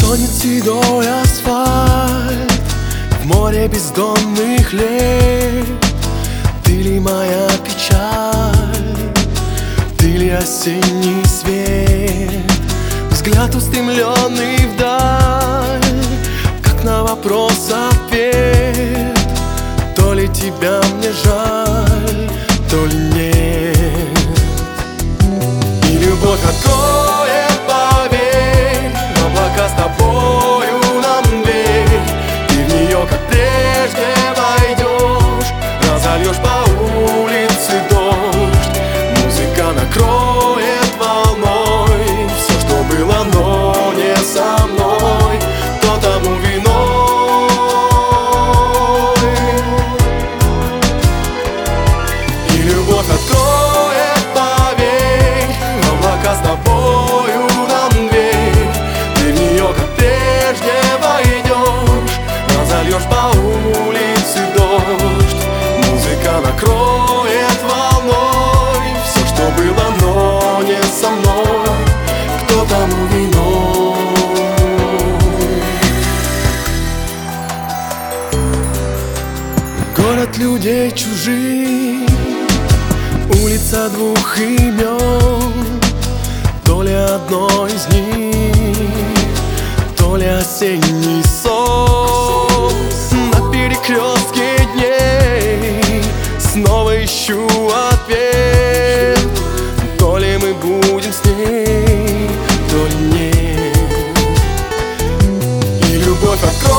Тонет седой асфальт в море бездонных лет. Ты ли моя печаль, ты ли осенний свет? Взгляд устремленный вдаль, как на вопрос ответ. То ли тебя мне жаль, то ли нет. И любовь откроет, поверь, в облака с тобою нам дверь. Ты в нее, как прежде, войдешь, разольешь по улице дождь. Музыка накроет волной все, что было, но не со мной. Кто тому виной? И любовь откроет, поверь, в облака с тобою нам дверь. Ты в нее, как прежде, войдешь, разольешь по улице дождь. Музыка накроет волной все, что было, но не со мной. Кто тому виной? Город людей чужих, улица двух имен. То ли одно из них, то ли осенний сон. На перекрестке дней снова ищу ответ. То ли мы будем с ней, то ли нет. И любовь откроет